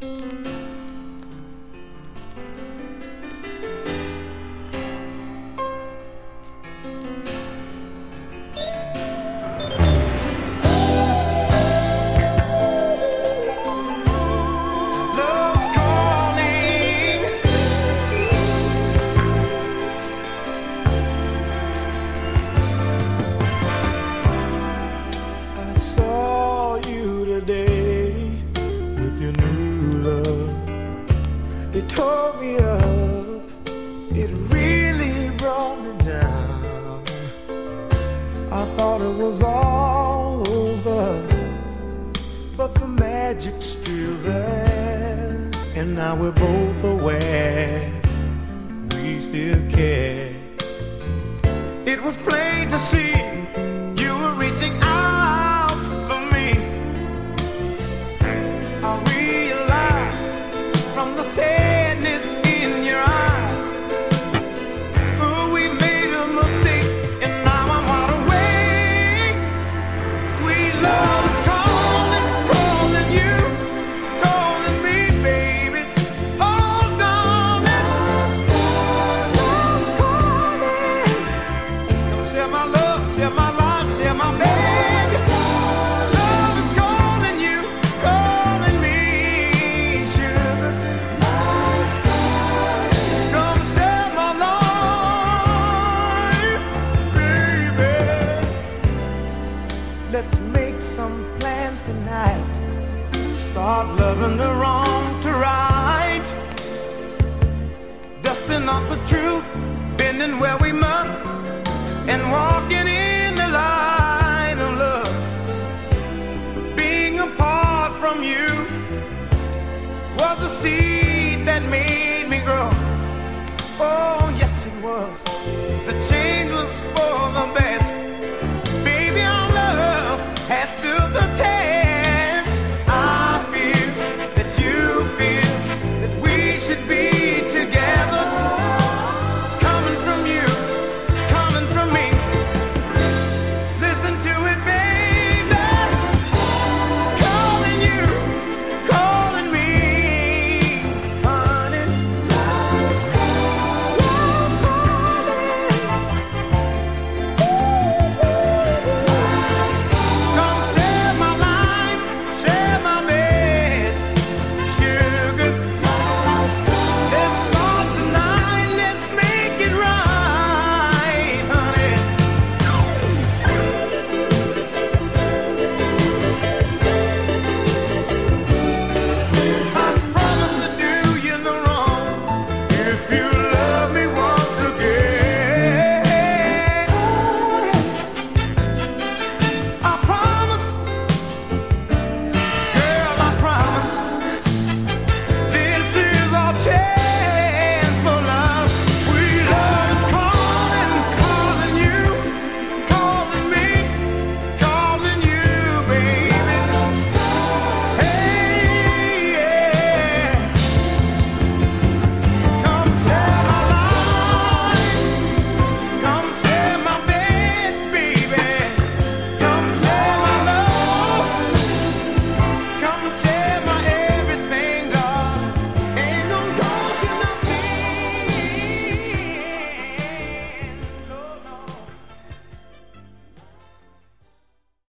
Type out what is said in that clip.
It tore me up, it really brought me down. I thought it was all over, but the magic's still there. And now we're both aware we still care. It was plain to see you were reaching out for me. I realized from the sadness in your eyes, oh, we made a mistake, and now I'm wide awake. Sweet love is calling, calling you, calling me, baby. Hold on, love's calling. Come share my love, share my life, share my baby. Let's make some plans tonight. Start loving the wrong to right. Dusting off the truth, bending where we must, and walking in the light of love. Being apart from you was the seed that made me grow. Oh, yes it was. The change was for the best.